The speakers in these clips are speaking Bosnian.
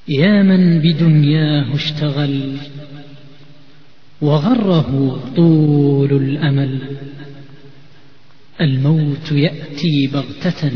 يا من بدنياه اشتغل وغره طول الأمل، الموت يأتي بغتة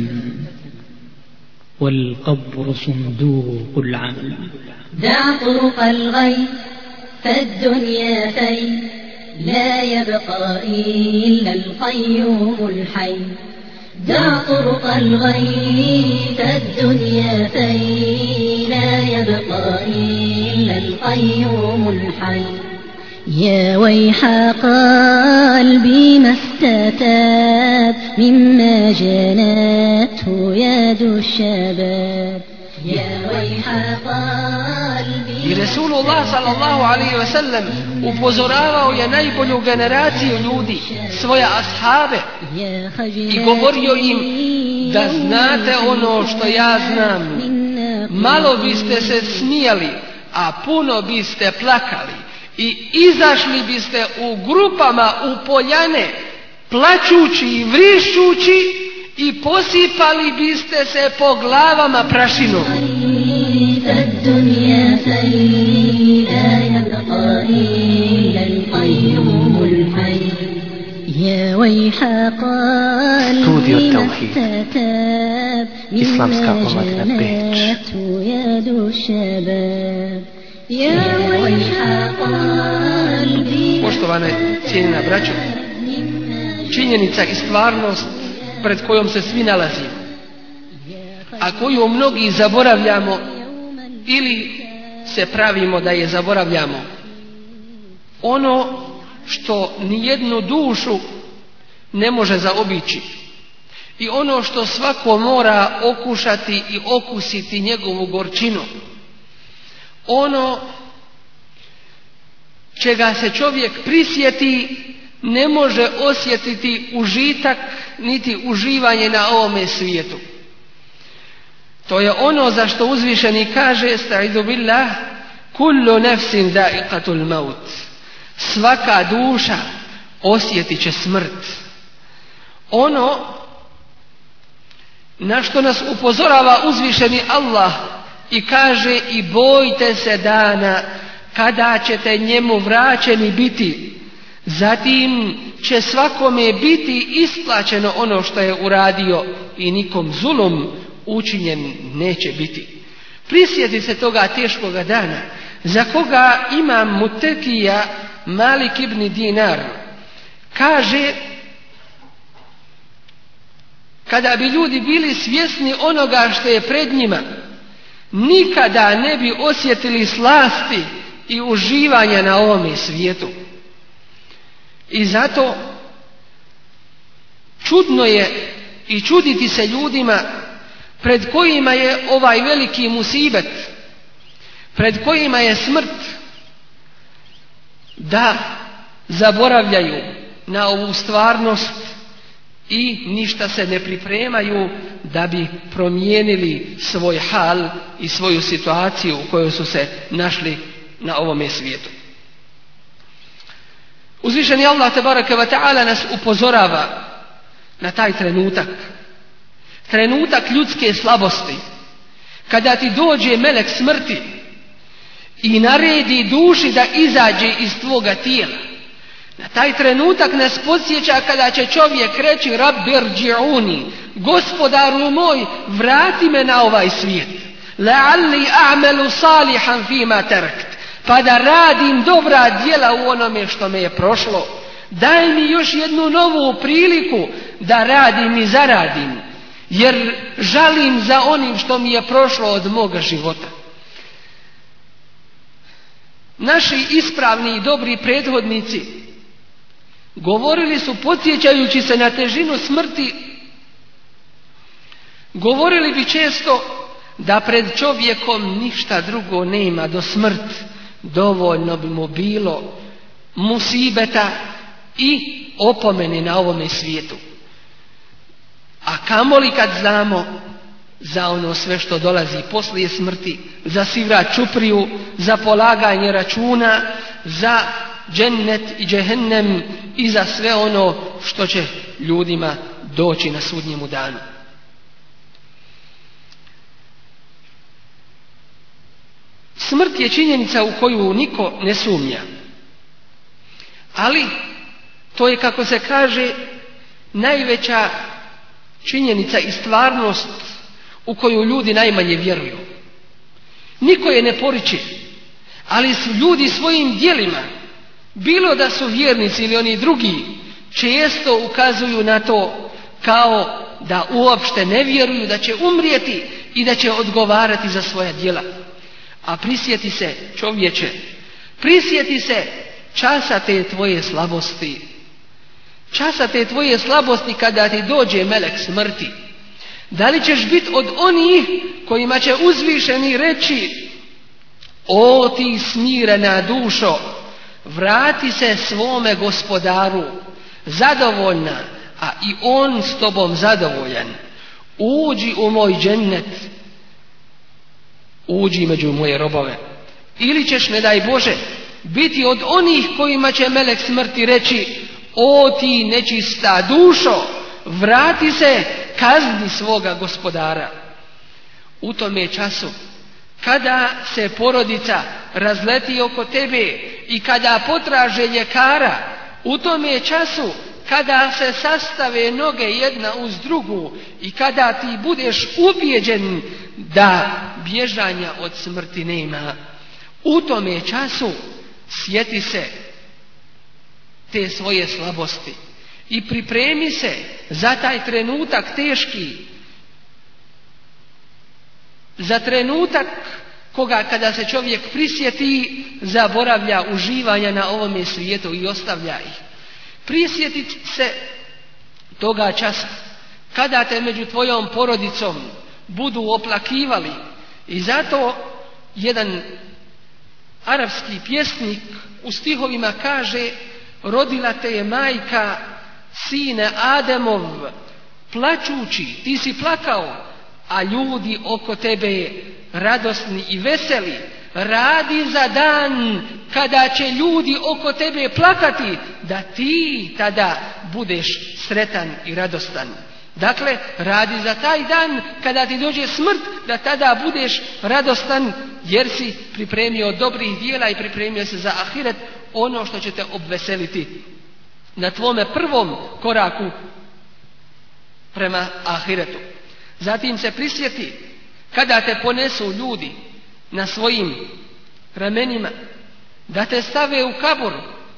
والقبر صندوق العمل. دع طرق الغي فالدنيا في لا يبقى إلا القيوم الحي. دع طرق الغي فالدنيا في لا يبقى إلا القيوم الحي. يا ويح قلبي ما استتاب مما جنته يد الشباب. يا ويح قلبي. I Resulullah sallallahu alaihi wa sallam upozoravao je najbolju generaciju ljudi, svoje ashabe, i govorio im da znate ono što ja znam. Malo biste se smijali, a puno biste plakali. I izašli biste u grupama u poljane, plačući i vrišćući, i posipali biste se po glavama prašinom. Studio Tauhid, Islamska omladina Beč. Poštovane cijenjena braćo, činjenica i stvarnost pred kojom se svi nalazimo, a koju mnogi zaboravljamo ili se pravimo da je zaboravljamo, ono što nijednu dušu ne može zaobići i ono što svako mora okušati i okusiti njegovu gorčinu, ono čega se čovjek prisjeti ne može osjetiti užitak niti uživanje na ovome svijetu. To je ono za što uzvišeni kaže: Estaizu billah, kullu nafsin da'iqatul maut. Svaka duša osjetit će smrt. Ono na što nas upozorava uzvišeni Allah i kaže: i bojte se dana kada ćete njemu vraćeni biti. Zatim će svakome biti isplaćeno ono što je uradio i nikom zulum učinjen neće biti. Prisjeti se toga teškoga dana za koga Imam Mutekija Malik ibn Dinar kaže: kada bi ljudi bili svjesni onoga što je pred njima, nikada ne bi osjetili slasti i uživanja na ovome svijetu. I zato čudno je i čuditi se ljudima pred kojima je ovaj veliki musibet, pred kojima je smrt, da zaboravljaju na ovu stvarnost i ništa se ne pripremaju da bi promijenili svoj hal i svoju situaciju u kojoj su se našli na ovome svijetu. Uzvišeni Allah tebareke ve ta'ala nas upozorava na taj trenutak, trenutak ljudske slabosti, kada ti dođe melek smrti i naredi duši da izađe iz tvoga tijela. Na taj trenutak nas podsjeća kada će čovjek reći: Rabbi rđi'uni, gospodaru moj, vrati me na ovaj svijet, la'alli a'melu salihan fima tarakt, pa da radim dobra djela u onome što me je prošlo. Daj mi još jednu novu priliku da radim i zaradim, jer žalim za onim što mi je prošlo od moga života. Naši ispravni i dobri prethodnici govorili su, podsjećajući se na težinu smrti, govorili bi često da pred čovjekom ništa drugo nema do smrt. Dovoljno bi mu bilo musibeta i opomene na ovome svijetu. A kamoli kad znamo za ono sve što dolazi poslije smrti, za sivrat čupriju, za polaganje računa, za džennet i džehennem i za sve ono što će ljudima doći na sudnjemu danu. Smrt je činjenica u koju niko ne sumnja. Ali to je, kako se kaže, najveća činjenica i stvarnost u koju ljudi najmanje vjeruju. Niko je ne poriče, ali su ljudi svojim djelima, bilo da su vjernici ili oni drugi, često ukazuju na to kao da uopšte ne vjeruju da će umrijeti i da će odgovarati za svoja djela. A prisjeti se, čovječe, prisjeti se časa te tvoje slabosti. Časa te tvoje slabosti kada ti dođe melek smrti. Da li ćeš biti od onih kojima će uzvišeni reći: o ti smirena dušo, vrati se svome gospodaru, zadovoljna, a i on s tobom zadovoljan. Uđi u moj džennet, uđi među moje robove. Ili ćeš, ne daj Bože, biti od onih kojima će melek smrti reći: o ti nečista dušo, vrati se kazni svoga gospodara. U tome času, kada se porodica razleti oko tebe i kada potraže ljekara, u tome času kada se sastave noge jedna uz drugu i kada ti budeš ubijeđen da bježanja od smrti nema, u tome času sjeti se te svoje slabosti i pripremi se za taj trenutak teški, za trenutak koga kada se čovjek prisjeti zaboravlja uživanja na ovome svijetu i ostavlja ih. Prisjeti se toga časa kada te među tvojom porodicom budu oplakivali. I zato jedan arapski pjesnik u stihovima kaže: rodila te je majka, sine Ademov, plačući, ti si plakao, a ljudi oko tebe radosni i veseli. Radi za dan kada će ljudi oko tebe plakati, da ti tada budeš sretan i radostan. Dakle, radi za taj dan kada ti dođe smrt, da tada budeš radostan, jer si pripremio dobrih djela i pripremio se za ahiret, ono što će te obveseliti na tvome prvom koraku prema ahiretu. Zatim se prisjeti kada te ponesu ljudi na svojim ramenima, da te stave u kabur,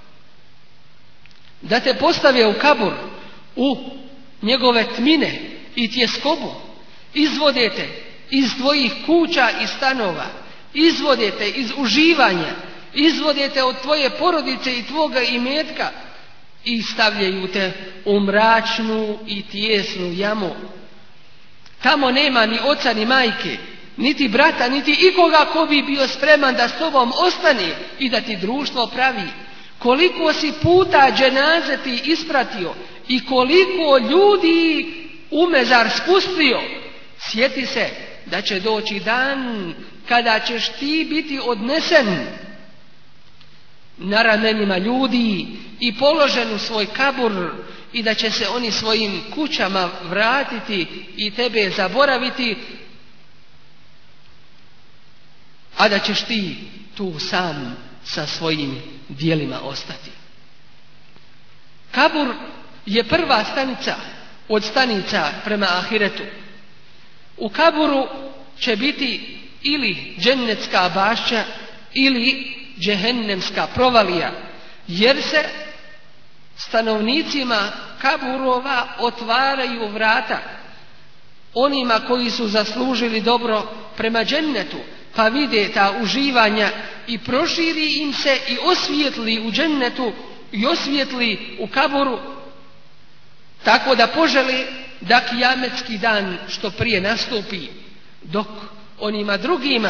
da te postave u kabur, u njegove tmine i tjeskobu, izvodete iz tvojih kuća i stanova, izvodete iz uživanja, izvodete od tvoje porodice i tvoga imetka i stavljaju te u mračnu i tijesnu jamu. Tamo nema ni oca ni majke, niti brata, niti ikoga ko bi bio spreman da s tobom ostane i da ti društvo pravi. Koliko si puta dženaze ti ispratio i koliko ljudi u mezar spustio, sjeti se da će doći dan kada ćeš ti biti odnesen na ramenima ljudi i položen u svoj kabur i da će se oni svojim kućama vratiti i tebe zaboraviti, a da ćeš ti tu sam sa svojim djelima ostati. Kabur je prva stanica od stanica prema ahiretu. U kaburu će biti ili džennetska bašća ili džehennemska provalija, jer se stanovnicima kaburova otvaraju vrata onima koji su zaslužili dobro prema džennetu, pa vide ta uživanja i proširi im se i osvijetli u džennetu i osvijetli u kaburu, tako da požele da kijametski dan što prije nastupi, dok onima drugima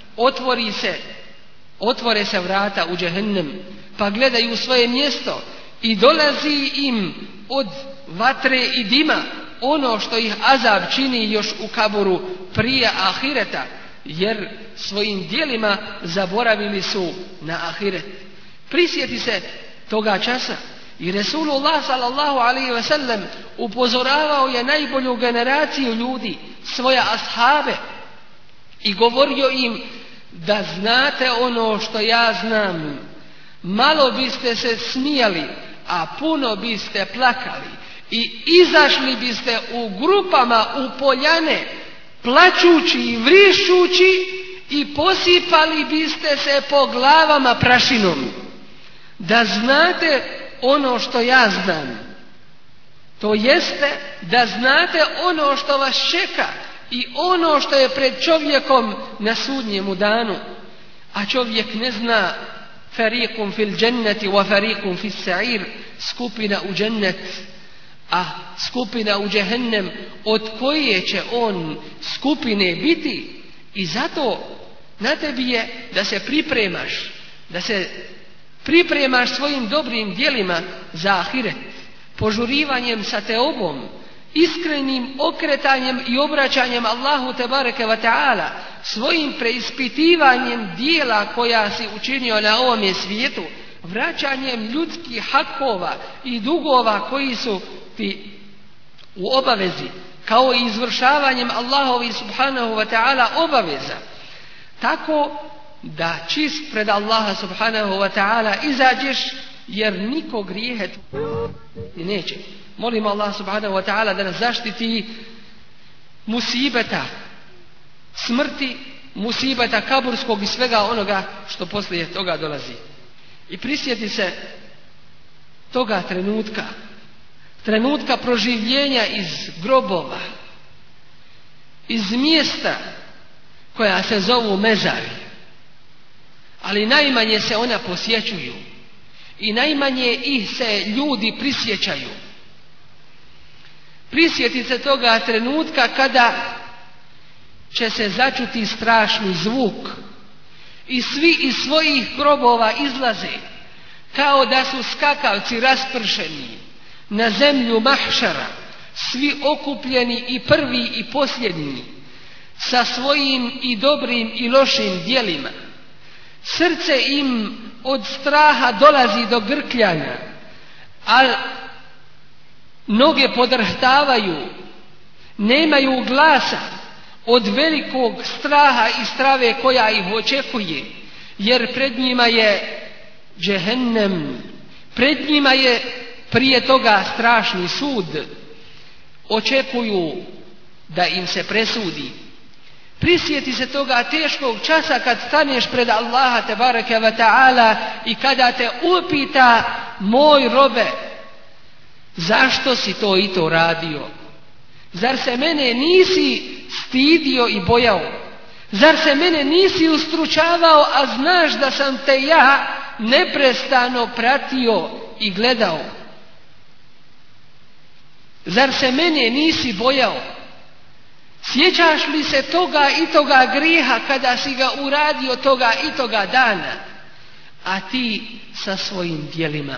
otvore se vrata u džehennem, pa gledaju svoje mjesto i dolazi im od vatre i dima ono što ih azab čini još u kaburu prije ahireta, jer svojim djelima zaboravili su na ahiret. Prisjeti se toga časa i Resulullah sallallahu alaihi ve sellem upozoravao je najbolju generaciju ljudi, svoje ashabe, i govorio im da znate ono što ja znam, malo biste se smijali, a puno biste plakali i izašli biste u grupama u poljane, plačući i vrišćući, i posipali biste se po glavama prašinom. Da znate ono što ja znam, to jeste da znate ono što vas čeka i ono što je pred čovjekom na sudnjemu danu. A čovjek ne zna, fariqun fil dženneti wa fariqun fil sa'ir, skupina u džennet, a skupina u džehennem, od koje će on skupine biti. I zato na tebi je da se pripremaš svojim dobrim djelima za ahiret, požurivanjem sa teobom, iskrenim okretanjem i obraćanjem Allahu tebareke wa ta'ala, svojim preispitivanjem dijela koja si učinio na ovome svijetu, vraćanjem ljudskih hakova i dugova koji su ti u obavezi, kao i izvršavanjem Allahovi subhanahu wa ta'ala obaveza, tako da čist pred Allaha subhanahu wa ta'ala izađeš, jer niko grijehe neće. Molimo Allah subhanahu wa ta'ala da nas zaštiti musibeta smrti, musibeta kaburskog i svega onoga što poslije toga dolazi. I prisjeti se toga trenutka proživljenja iz grobova, iz mjesta koja se zovu mezari, ali najmanje se ona posjećuju i najmanje ih se ljudi prisjećaju. Prisjeti se toga trenutka kada će se začuti strašni zvuk i svi iz svojih grobova izlaze kao da su skakavci raspršeni na zemlju mahšara, svi okupljeni i prvi i posljednji, sa svojim i dobrim i lošim djelima. Srce im od straha dolazi do grkljanja, a noge podrhtavaju, nemaju glasa od velikog straha i strave koja ih očekuje, jer pred njima je džehennem, pred njima je prije toga strašni sud. Očekuju da im se presudi. Prisjeti se toga teškog časa kad staneš pred Allaha tebareke wa ta'ala i kada te upita: moj robe, zašto si to i to radio? Zar se mene nisi stidio i bojao? Zar se mene nisi ustručavao, a znaš da sam te ja neprestano pratio i gledao? Zar se mene nisi bojao? Sjećaš li se toga i toga grijeha kada si ga uradio toga i toga dana, a ti sa svojim djelima?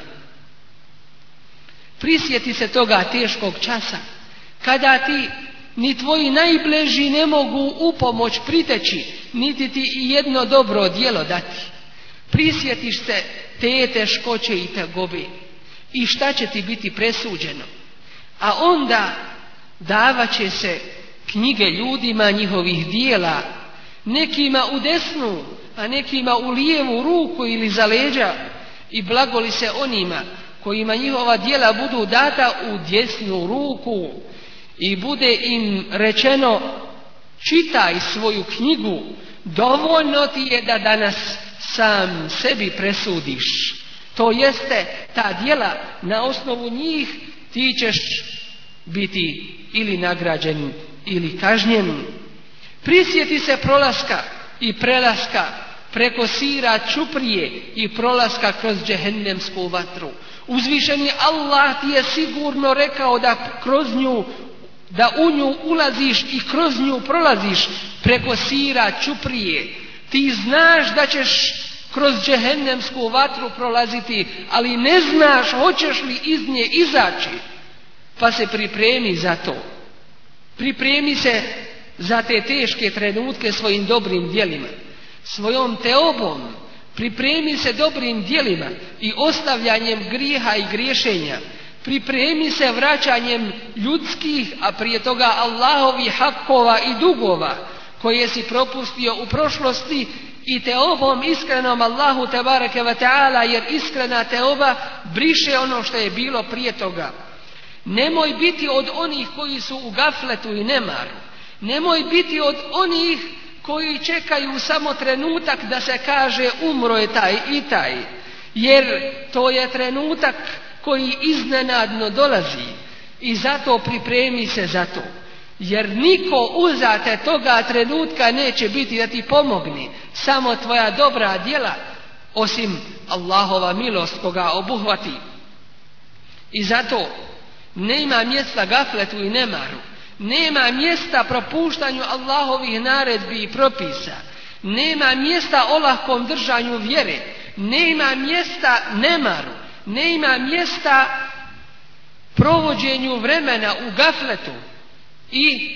Prisjeti se toga teškog časa kada ti ni tvoji najbliži ne mogu upomoć priteći, niti ti i jedno dobro djelo dati. Prisjetiš se te teškoće i tegobe i šta će ti biti presuđeno. A onda davat će se knjige ljudima njihovih dijela, nekima u desnu, a nekima u lijevu ruku ili za leđa, i blagoli se onima kojima njihova dijela budu data u desnu ruku i bude im rečeno: čitaj svoju knjigu, dovoljno ti je da danas sam sebi presudiš. To jeste, ta dijela, na osnovu njih ti ćeš biti ili nagrađen ili kažnjen. Prisjeti se prolaska i prelaska preko sira čuprije i prolaska kroz džehennemsku vatru. Uzvišeni Allah ti je sigurno rekao da u nju ulaziš i kroz nju prolaziš preko sira čuprije. Ti znaš da ćeš kroz džehennemsku vatru prolaziti, ali ne znaš hoćeš li iz nje izaći. Pa se pripremi za to. Pripremi se za te teške trenutke svojim dobrim djelima, svojom teobom. Pripremi se dobrim djelima i ostavljanjem grijeha i griješenja. Pripremi se vraćanjem ljudskih, a prije toga Allahovih hakova i dugova koje si propustio u prošlosti i teobom iskrenom Allahu tebareke ve ta'ala, jer iskrena teoba briše ono što je bilo prije toga. Nemoj biti od onih koji su u gafletu i nemaru. Nemoj biti od onih koji čekaju samo trenutak da se kaže umro je taj i taj, jer to je trenutak koji iznenadno dolazi i zato pripremi se za to. Jer niko uzate toga trenutka neće biti da ti pomogne, samo tvoja dobra djela, osim Allahova milost koga obuhvati. I zato nema mjesta gafletu i nemaru, nema mjesta propuštanju Allahovih naredbi i propisa, nema mjesta olahkom držanju vjere, nema mjesta nemaru, nema mjesta provođenju vremena u gafletu i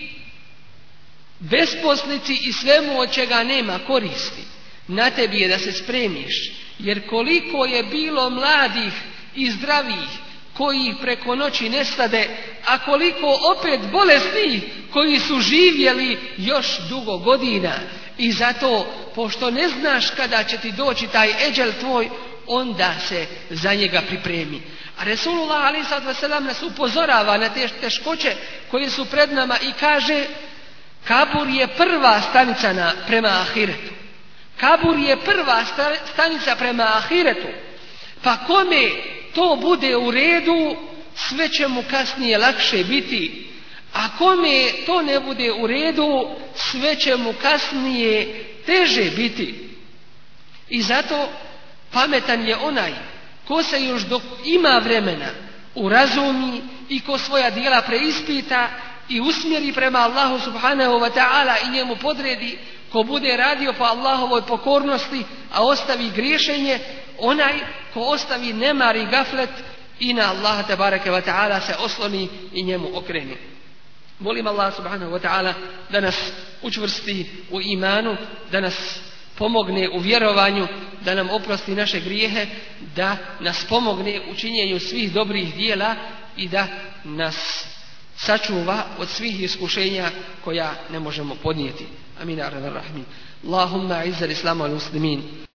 besposlici i svemu od čega nema koristi. Na tebi je da se spremiš, jer koliko je bilo mladih i zdravih koji preko noći nestade, a koliko opet bolesnih koji su živjeli još dugo godina. I zato, pošto ne znaš kada će ti doći taj eđel tvoj, onda se za njega pripremi. A Resulullah alejhi selam nas upozorava na te teškoće koje su pred nama i kaže: kabur je prva stanica prema ahiretu. Kabur je prva stanica prema ahiretu. Pa kome to bude u redu, sve će mu kasnije lakše biti. A kome to ne bude u redu, sve će mu kasnije teže biti. I zato pametan je onaj ko se još dok ima vremena urazumi i ko svoja djela preispita i usmjeri prema Allahu subhanahu wa ta'ala i njemu podredi, ko bude radio po Allahovoj pokornosti, a ostavi griješenje, onaj ko ostavi nemar i gaflet i na Allaha tebareke wa ta'ala se osloni i njemu okreni. Molim Allah subhanahu wa ta'ala da nas učvrsti u imanu, da nas pomogne u vjerovanju, da nam oprosti naše grijehe, da nas pomogne u činjenju svih dobrih djela i da nas sačuva od svih iskušenja koja ne možemo podnijeti. Amin. Allahumma izzal islama wal muslimin.